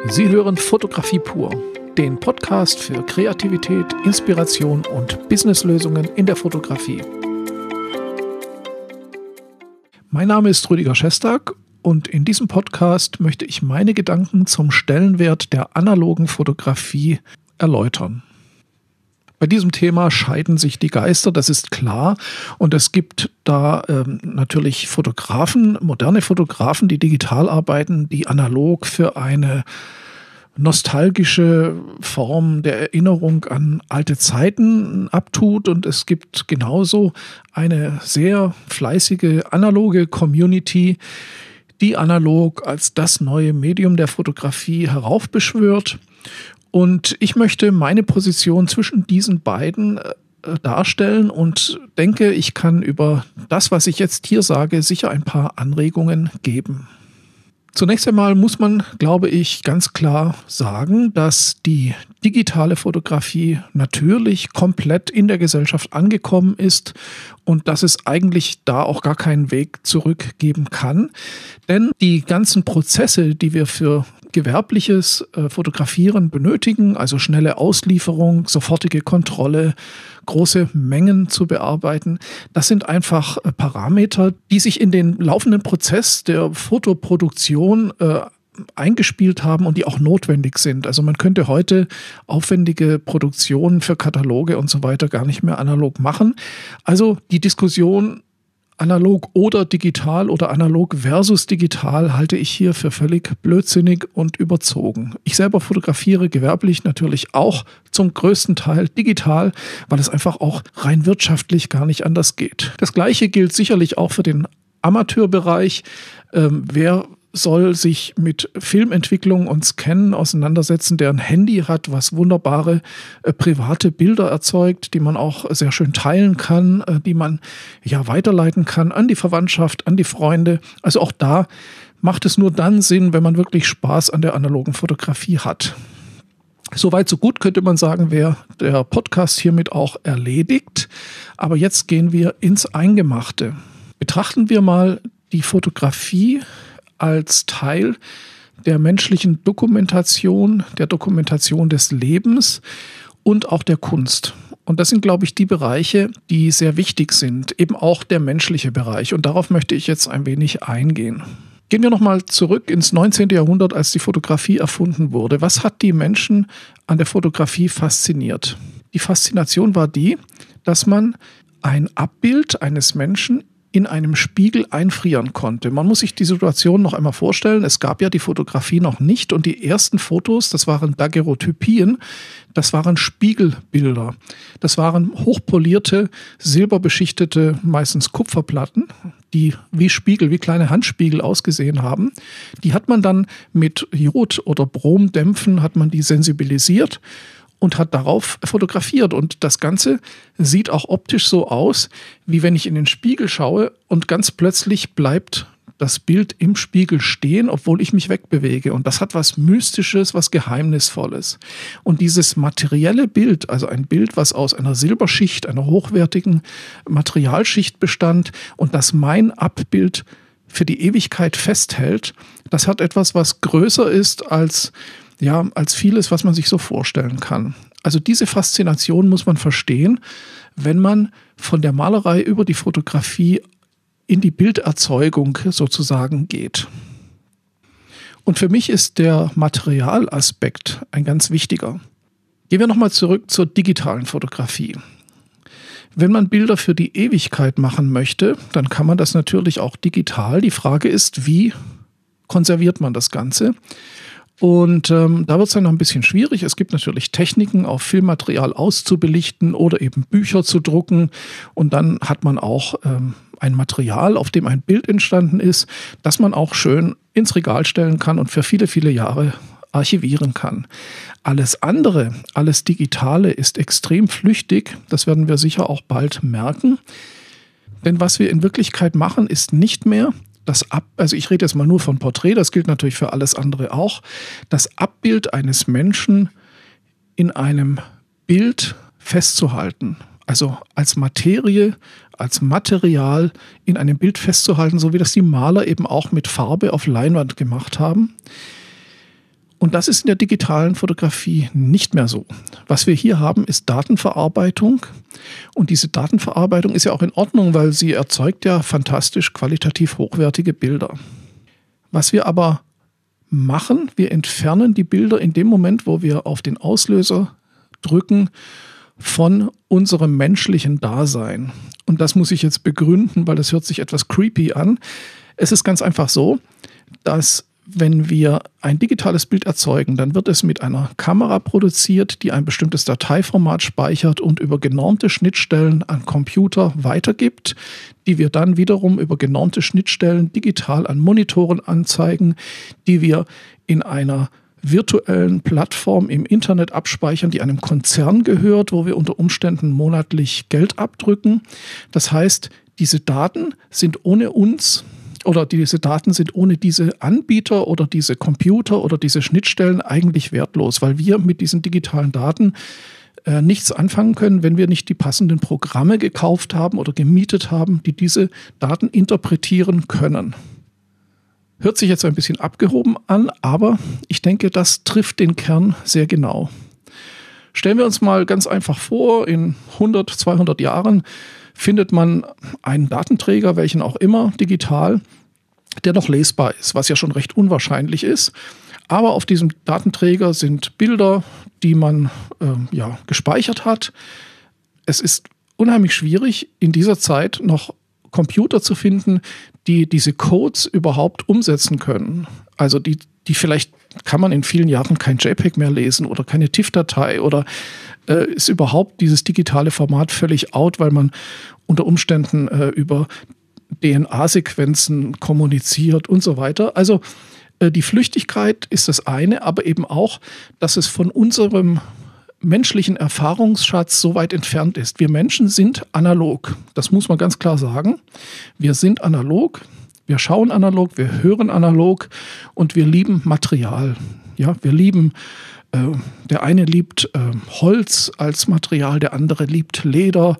Sie hören Fotografie pur, den Podcast für Kreativität, Inspiration und Businesslösungen in der Fotografie. Mein Name ist Rüdiger Schestag und in diesem Podcast möchte ich meine Gedanken zum Stellenwert der analogen Fotografie erläutern. Bei diesem Thema scheiden sich die Geister, das ist klar. Und es gibt da natürlich Fotografen, moderne Fotografen, die digital arbeiten, die analog für eine nostalgische Form der Erinnerung an alte Zeiten abtut. Und es gibt genauso eine sehr fleißige analoge Community, die analog als das neue Medium der Fotografie heraufbeschwört. Und ich möchte meine Position zwischen diesen beiden darstellen und denke, ich kann über das, was ich jetzt hier sage, sicher ein paar Anregungen geben. Zunächst einmal muss man, glaube ich, ganz klar sagen, dass die digitale Fotografie natürlich komplett in der Gesellschaft angekommen ist und dass es eigentlich da auch gar keinen Weg zurück geben kann. Denn die ganzen Prozesse, die wir für gewerbliches Fotografieren benötigen, also schnelle Auslieferung, sofortige Kontrolle, große Mengen zu bearbeiten, das sind einfach Parameter, die sich in den laufenden Prozess der Fotoproduktion eingespielt haben und die auch notwendig sind. Also man könnte heute aufwendige Produktionen für Kataloge und so weiter gar nicht mehr analog machen. Also die Diskussion analog oder digital oder analog versus digital halte ich hier für völlig blödsinnig und überzogen. Ich selber fotografiere gewerblich natürlich auch zum größten Teil digital, weil es einfach auch rein wirtschaftlich gar nicht anders geht. Das Gleiche gilt sicherlich auch für den Amateurbereich. Wer soll sich mit Filmentwicklung und Scannen auseinandersetzen, der ein Handy hat, was wunderbare private Bilder erzeugt, die man auch sehr schön teilen kann, die man weiterleiten kann an die Verwandtschaft, an die Freunde. Also auch da macht es nur dann Sinn, wenn man wirklich Spaß an der analogen Fotografie hat. Soweit so gut, könnte man sagen, wäre der Podcast hiermit auch erledigt. Aber jetzt gehen wir ins Eingemachte. Betrachten wir mal die Fotografie als Teil der menschlichen Dokumentation, der Dokumentation des Lebens und auch der Kunst. Und das sind, glaube ich, die Bereiche, die sehr wichtig sind, eben auch der menschliche Bereich. Und darauf möchte ich jetzt ein wenig eingehen. Gehen wir nochmal zurück ins 19. Jahrhundert, als die Fotografie erfunden wurde. Was hat die Menschen an der Fotografie fasziniert? Die Faszination war die, dass man ein Abbild eines Menschen in einem Spiegel einfrieren konnte. Man muss sich die Situation noch einmal vorstellen. Es gab ja die Fotografie noch nicht und die ersten Fotos, das waren Daguerreotypien, das waren Spiegelbilder. Das waren hochpolierte, silberbeschichtete, meistens Kupferplatten, die wie Spiegel, wie kleine Handspiegel ausgesehen haben. Die hat man dann mit Jod- oder Bromdämpfen hat man die sensibilisiert und hat darauf fotografiert. Und das Ganze sieht auch optisch so aus, wie wenn ich in den Spiegel schaue und ganz plötzlich bleibt das Bild im Spiegel stehen, obwohl ich mich wegbewege. Und das hat was Mystisches, was Geheimnisvolles. Und dieses materielle Bild, also ein Bild, was aus einer Silberschicht, einer hochwertigen Materialschicht bestand und das mein Abbild für die Ewigkeit festhält, das hat etwas, was größer ist als vieles, was man sich so vorstellen kann. Also diese Faszination muss man verstehen, wenn man von der Malerei über die Fotografie in die Bilderzeugung sozusagen geht. Und für mich ist der Materialaspekt ein ganz wichtiger. Gehen wir nochmal zurück zur digitalen Fotografie. Wenn man Bilder für die Ewigkeit machen möchte, dann kann man das natürlich auch digital. Die Frage ist, wie konserviert man das Ganze? Und da wird es dann noch ein bisschen schwierig. Es gibt natürlich Techniken, auf Filmmaterial auszubelichten oder eben Bücher zu drucken. Und dann hat man auch ein Material, auf dem ein Bild entstanden ist, das man auch schön ins Regal stellen kann und für viele, viele Jahre archivieren kann. Alles andere, alles Digitale ist extrem flüchtig. Das werden wir sicher auch bald merken. Denn was wir in Wirklichkeit machen, ist nicht mehr also ich rede jetzt mal nur von Porträt, das gilt natürlich für alles andere auch, das Abbild eines Menschen in einem Bild festzuhalten. Also als Materie, als Material in einem Bild festzuhalten, so wie das die Maler eben auch mit Farbe auf Leinwand gemacht haben. Und das ist in der digitalen Fotografie nicht mehr so. Was wir hier haben, ist Datenverarbeitung. Und diese Datenverarbeitung ist ja auch in Ordnung, weil sie erzeugt ja fantastisch qualitativ hochwertige Bilder. Was wir aber machen, wir entfernen die Bilder in dem Moment, wo wir auf den Auslöser drücken, von unserem menschlichen Dasein. Und das muss ich jetzt begründen, weil das hört sich etwas creepy an. Es ist ganz einfach so, dass wenn wir ein digitales Bild erzeugen, dann wird es mit einer Kamera produziert, die ein bestimmtes Dateiformat speichert und über genormte Schnittstellen an Computer weitergibt, die wir dann wiederum über genormte Schnittstellen digital an Monitoren anzeigen, die wir in einer virtuellen Plattform im Internet abspeichern, die einem Konzern gehört, wo wir unter Umständen monatlich Geld abdrücken. Das heißt, diese Daten sind ohne uns oder diese Daten sind ohne diese Anbieter oder diese Computer oder diese Schnittstellen eigentlich wertlos, weil wir mit diesen digitalen Daten nichts anfangen können, wenn wir nicht die passenden Programme gekauft haben oder gemietet haben, die diese Daten interpretieren können. Hört sich jetzt ein bisschen abgehoben an, aber ich denke, das trifft den Kern sehr genau. Stellen wir uns mal ganz einfach vor, in 100, 200 Jahren findet man einen Datenträger, welchen auch immer, digital, der noch lesbar ist, was ja schon recht unwahrscheinlich ist. Aber auf diesem Datenträger sind Bilder, die man gespeichert hat. Es ist unheimlich schwierig, in dieser Zeit noch Computer zu finden, die diese Codes überhaupt umsetzen können. Also die vielleicht kann man in vielen Jahren kein JPEG mehr lesen oder keine TIFF-Datei oder ist überhaupt dieses digitale Format völlig out, weil man unter Umständen über DNA-Sequenzen kommuniziert und so weiter. Also die Flüchtigkeit ist das eine, aber eben auch, dass es von unserem menschlichen Erfahrungsschatz so weit entfernt ist. Wir Menschen sind analog. Das muss man ganz klar sagen. Wir sind analog. Wir schauen analog, wir hören analog und wir lieben Material. Ja, wir lieben, der eine liebt Holz als Material, der andere liebt Leder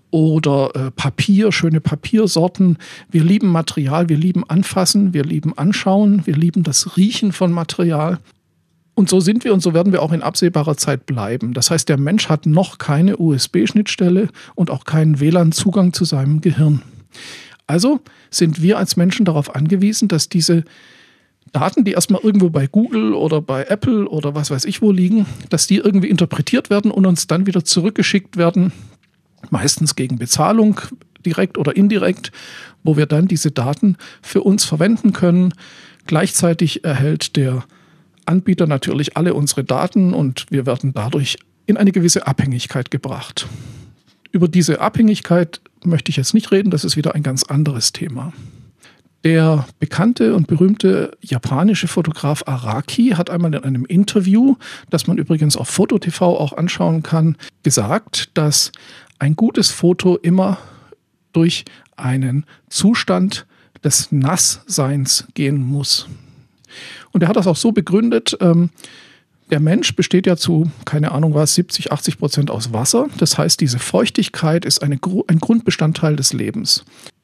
oder Papier, schöne Papiersorten. Wir lieben Material, wir lieben Anfassen, wir lieben Anschauen, wir lieben das Riechen von Material. Und so sind wir und so werden wir auch in absehbarer Zeit bleiben. Das heißt, der Mensch hat noch keine USB-Schnittstelle und auch keinen WLAN-Zugang zu seinem Gehirn. Also sind wir als Menschen darauf angewiesen, dass diese Daten, die erstmal irgendwo bei Google oder bei Apple oder was weiß ich wo liegen, dass die irgendwie interpretiert werden und uns dann wieder zurückgeschickt werden, meistens gegen Bezahlung, direkt oder indirekt, wo wir dann diese Daten für uns verwenden können. Gleichzeitig erhält der Anbieter natürlich alle unsere Daten und wir werden dadurch in eine gewisse Abhängigkeit gebracht. Über diese Abhängigkeit möchte ich jetzt nicht reden, das ist wieder ein ganz anderes Thema. Der bekannte und berühmte japanische Fotograf Araki hat einmal in einem Interview, das man übrigens auf FotoTV auch anschauen kann, gesagt, dass ein gutes Foto immer durch einen Zustand des Nassseins gehen muss. Und er hat das auch so begründet, der Mensch besteht ja zu, keine Ahnung was, 70-80% aus Wasser. Das heißt, diese Feuchtigkeit ist ein Grundbestandteil des Lebens.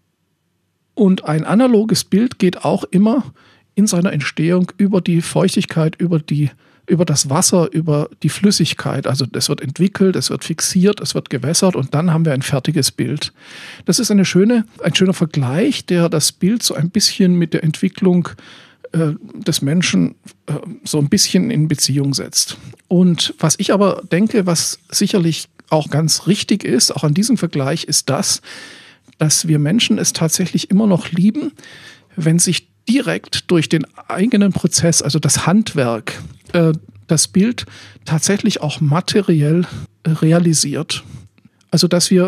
Und ein analoges Bild geht auch immer in seiner Entstehung über die Feuchtigkeit, über das Wasser, über die Flüssigkeit. Also es wird entwickelt, es wird fixiert, es wird gewässert und dann haben wir ein fertiges Bild. Das ist ein schöner Vergleich, der das Bild so ein bisschen mit der Entwicklung des Menschen so ein bisschen in Beziehung setzt. Und was ich aber denke, was sicherlich auch ganz richtig ist, auch an diesem Vergleich, ist das, dass wir Menschen es tatsächlich immer noch lieben, wenn sich direkt durch den eigenen Prozess, also das Handwerk, das Bild tatsächlich auch materiell realisiert. Also dass wir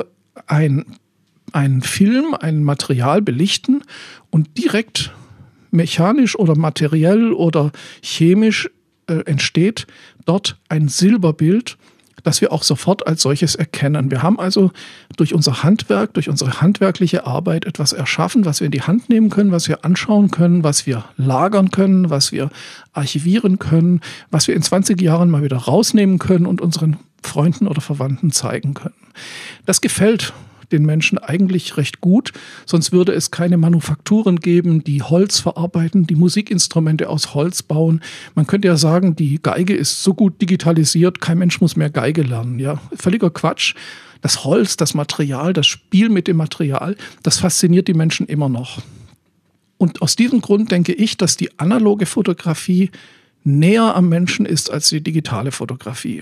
einen Film, ein Material belichten und direkt mechanisch oder materiell oder chemisch entsteht dort ein Silberbild, das wir auch sofort als solches erkennen. Wir haben also durch unser Handwerk, durch unsere handwerkliche Arbeit etwas erschaffen, was wir in die Hand nehmen können, was wir anschauen können, was wir lagern können, was wir archivieren können, was wir in 20 Jahren mal wieder rausnehmen können und unseren Freunden oder Verwandten zeigen können. Das gefällt den Menschen eigentlich recht gut. Sonst würde es keine Manufakturen geben, die Holz verarbeiten, die Musikinstrumente aus Holz bauen. Man könnte ja sagen, die Geige ist so gut digitalisiert, kein Mensch muss mehr Geige lernen. Ja, völliger Quatsch. Das Holz, das Material, das Spiel mit dem Material, das fasziniert die Menschen immer noch. Und aus diesem Grund denke ich, dass die analoge Fotografie näher am Menschen ist als die digitale Fotografie.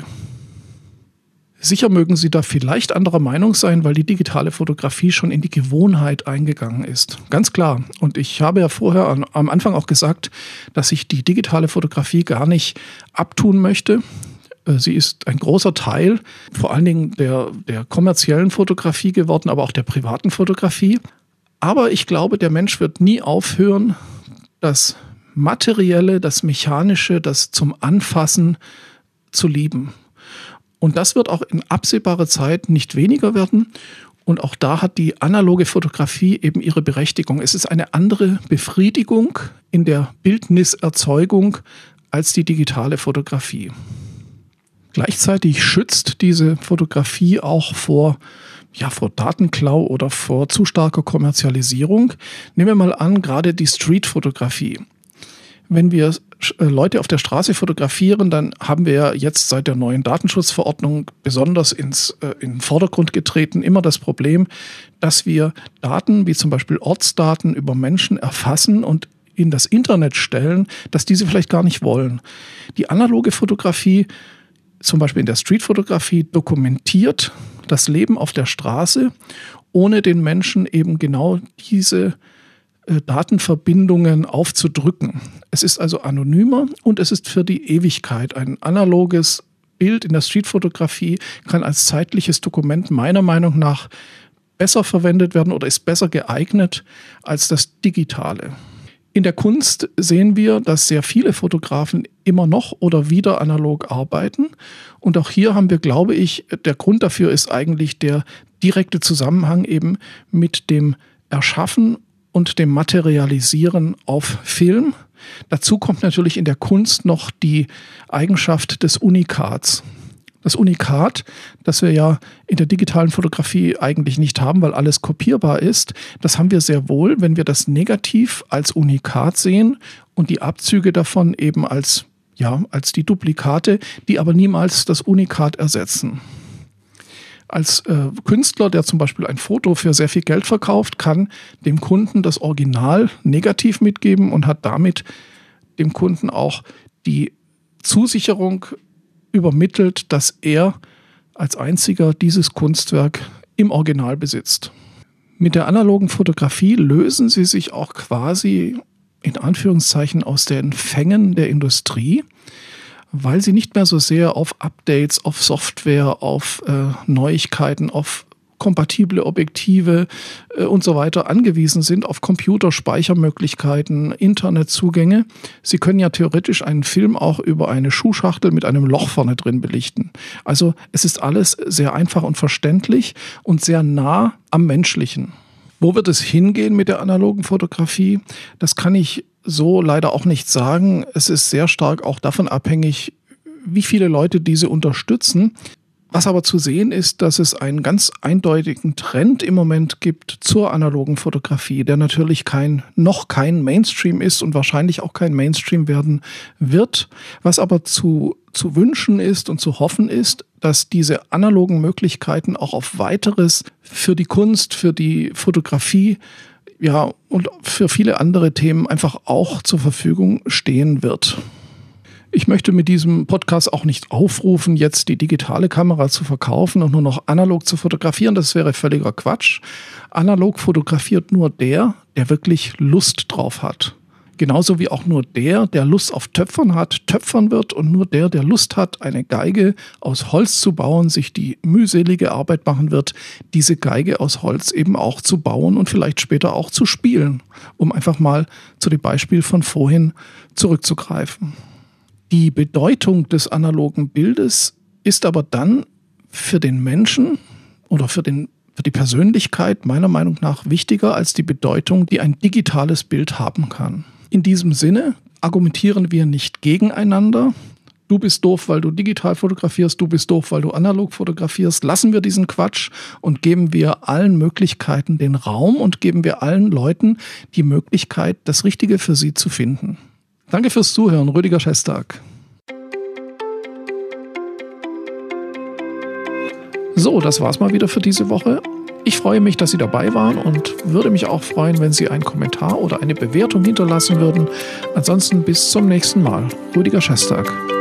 Sicher mögen Sie da vielleicht anderer Meinung sein, weil die digitale Fotografie schon in die Gewohnheit eingegangen ist. Ganz klar. Und ich habe ja vorher am Anfang auch gesagt, dass ich die digitale Fotografie gar nicht abtun möchte. Sie ist ein großer Teil, vor allen Dingen der kommerziellen Fotografie geworden, aber auch der privaten Fotografie. Aber ich glaube, der Mensch wird nie aufhören, das Materielle, das Mechanische, das zum Anfassen zu lieben. Und das wird auch in absehbarer Zeit nicht weniger werden. Und auch da hat die analoge Fotografie eben ihre Berechtigung. Es ist eine andere Befriedigung in der Bildniserzeugung als die digitale Fotografie. Gleichzeitig schützt diese Fotografie auch vor Datenklau oder vor zu starker Kommerzialisierung. Nehmen wir mal an, gerade die Streetfotografie. Wenn wir Leute auf der Straße fotografieren, dann haben wir ja jetzt seit der neuen Datenschutzverordnung besonders in den Vordergrund getreten immer das Problem, dass wir Daten wie zum Beispiel Ortsdaten über Menschen erfassen und in das Internet stellen, dass diese vielleicht gar nicht wollen. Die analoge Fotografie, zum Beispiel in der Streetfotografie, dokumentiert das Leben auf der Straße, ohne den Menschen eben genau diese Datenverbindungen aufzudrücken. Es ist also anonymer und es ist für die Ewigkeit. Ein analoges Bild in der Streetfotografie kann als zeitliches Dokument meiner Meinung nach besser verwendet werden oder ist besser geeignet als das digitale. In der Kunst sehen wir, dass sehr viele Fotografen immer noch oder wieder analog arbeiten. Und auch hier haben wir, glaube ich, der Grund dafür ist eigentlich der direkte Zusammenhang eben mit dem Erschaffen und dem Materialisieren auf Film. Dazu kommt natürlich in der Kunst noch die Eigenschaft des Unikats. Das Unikat, das wir ja in der digitalen Fotografie eigentlich nicht haben, weil alles kopierbar ist, das haben wir sehr wohl, wenn wir das Negativ als Unikat sehen und die Abzüge davon eben als die Duplikate, die aber niemals das Unikat ersetzen. Als Künstler, der zum Beispiel ein Foto für sehr viel Geld verkauft, kann dem Kunden das Original negativ mitgeben und hat damit dem Kunden auch die Zusicherung übermittelt, dass er als einziger dieses Kunstwerk im Original besitzt. Mit der analogen Fotografie lösen sie sich auch quasi in Anführungszeichen aus den Fängen der Industrie, weil sie nicht mehr so sehr auf Updates, auf Software, auf Neuigkeiten, auf kompatible Objektive und so weiter angewiesen sind, auf Computerspeichermöglichkeiten, Internetzugänge. Sie können ja theoretisch einen Film auch über eine Schuhschachtel mit einem Loch vorne drin belichten. Also es ist alles sehr einfach und verständlich und sehr nah am Menschlichen. Wo wird es hingehen mit der analogen Fotografie? Das kann ich so leider auch nicht sagen. Es ist sehr stark auch davon abhängig, wie viele Leute diese unterstützen. Was aber zu sehen ist, dass es einen ganz eindeutigen Trend im Moment gibt zur analogen Fotografie, der natürlich noch kein Mainstream ist und wahrscheinlich auch kein Mainstream werden wird. Was aber zu wünschen ist und zu hoffen ist, dass diese analogen Möglichkeiten auch auf weiteres für die Kunst, für die Fotografie, und für viele andere Themen einfach auch zur Verfügung stehen wird. Ich möchte mit diesem Podcast auch nicht aufrufen, jetzt die digitale Kamera zu verkaufen und nur noch analog zu fotografieren. Das wäre völliger Quatsch. Analog fotografiert nur der wirklich Lust drauf hat. Genauso wie auch nur der Lust auf Töpfern hat, töpfern wird und nur der Lust hat, eine Geige aus Holz zu bauen, sich die mühselige Arbeit machen wird, diese Geige aus Holz eben auch zu bauen und vielleicht später auch zu spielen, um einfach mal zu dem Beispiel von vorhin zurückzugreifen. Die Bedeutung des analogen Bildes ist aber dann für den Menschen oder für die Persönlichkeit meiner Meinung nach wichtiger als die Bedeutung, die ein digitales Bild haben kann. In diesem Sinne argumentieren wir nicht gegeneinander. du bist doof, weil du digital fotografierst, du bist doof, weil du analog fotografierst. Lassen wir diesen Quatsch und geben wir allen Möglichkeiten den Raum und geben wir allen Leuten die Möglichkeit, das Richtige für sie zu finden. Danke fürs Zuhören, Rüdiger Schestag. So, das war's mal wieder für diese Woche. Ich freue mich, dass Sie dabei waren und würde mich auch freuen, wenn Sie einen Kommentar oder eine Bewertung hinterlassen würden. Ansonsten bis zum nächsten Mal. Rüdiger Schestag.